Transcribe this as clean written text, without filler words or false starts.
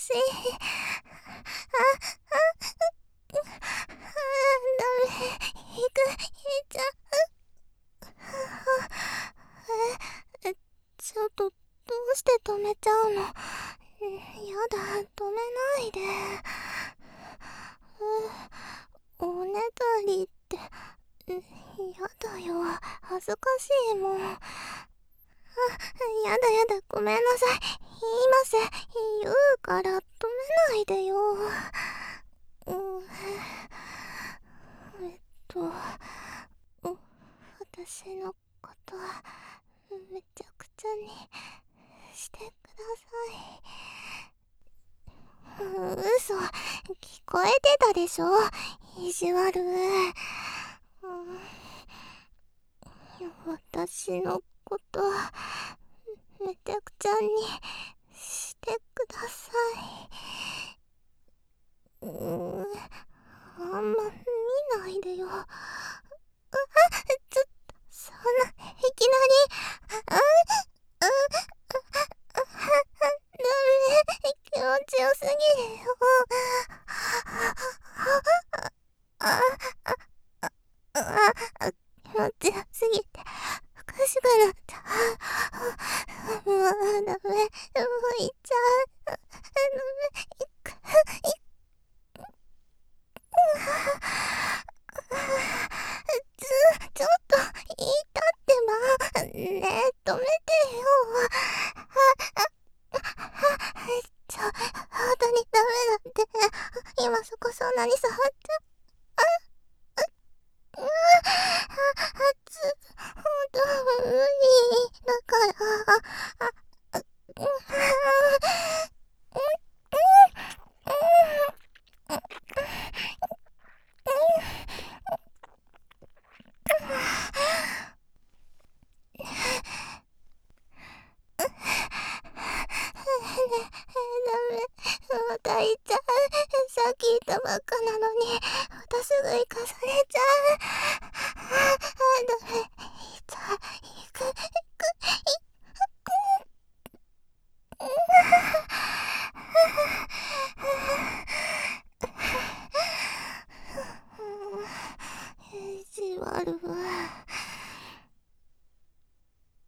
しい。ダメ。引いちゃう。ちょっと、どうして止めちゃうの？やだ、止めないで。おねだりって、やだよ、恥ずかしいもん。やだ、ごめんなさい。言いません。言うから止めないでよ。えっと、私のことはめちゃくちゃにしてください。嘘、聞こえてたでしょ、意地悪。私のことはめちゃくちゃにしてください。あんま見ないでよ。ちょっと、そんな、いきなり、ダメ、気持ちよすぎるよ。気持ちよすぎて、おかしくなった。もうダメ、もう行っちゃう。ダメ、ちょっと、言いたってば。ねえ、止めてよ。本当にダメだって。今そこそんなに触っちゃう。本当無理だから。ダメ。また言っちゃう。さっき言ったばっかなのに。